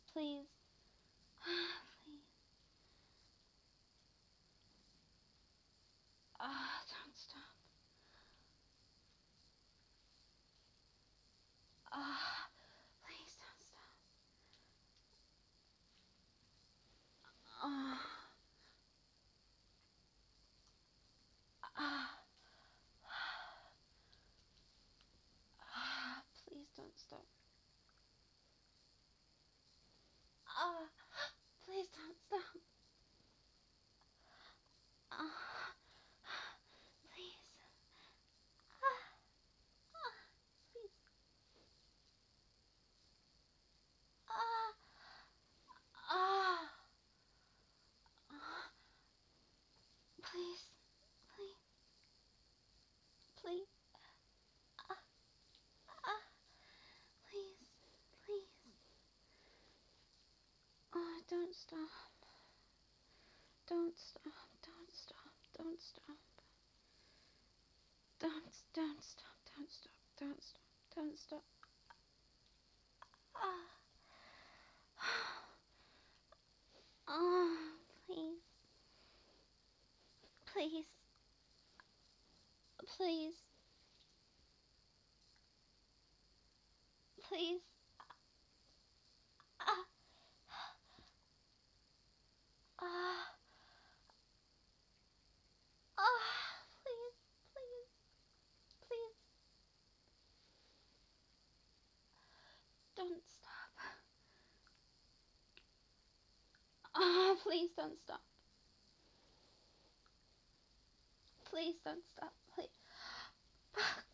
Please. Please. Don't stop. Please don't stop. Ah, ah, please don't stop. Ah, please don't stop. Ah, please. Ah, ah, please. Ah, ah, ah, please, please, please. Ah, ah, please, please. Oh, don't stop. Don't stop. Don't stop. Don't stop. Don't stop. Don't stop. Don't stop. Don't stop. Ah. Oh, please, please, please, please. Ah, ah, ah, please, please, please. Don't stop. Ah, please don't stop. Please don't stop. Please. Fuck.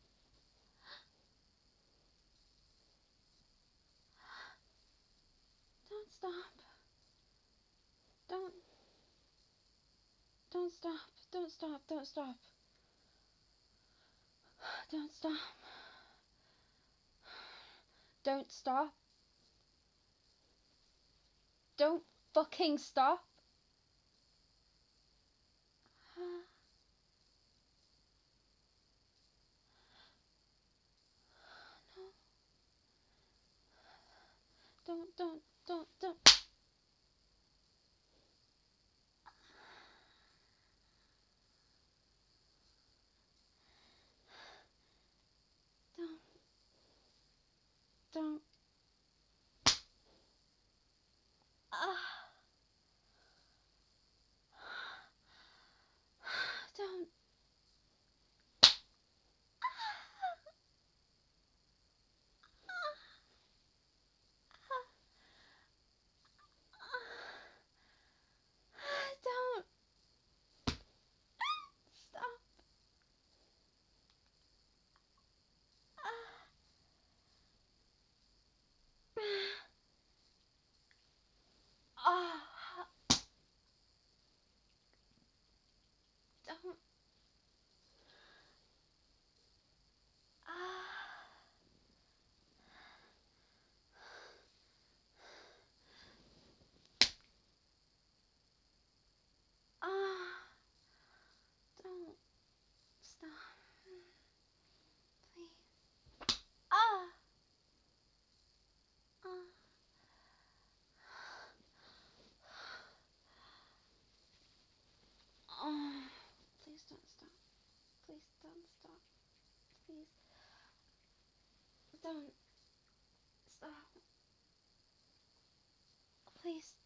Don't stop. Don't. Don't stop. Don't stop. Don't stop. Don't stop. Don't stop. Don't fucking stop. Ah, no. Don't. Don't. Don't. Ah. Don't. Don't stop. Ah, don't. Ah, ah, don't stop, please. Ah, ah. Oh, please don't stop. Please don't stop. Please don't stop. Please